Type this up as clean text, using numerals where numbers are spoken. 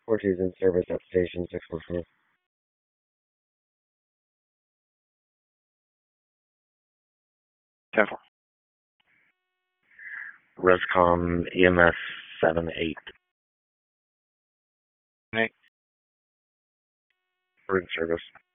642's in service at station 644. Careful. Rescom EMS 78. Right. We're in service.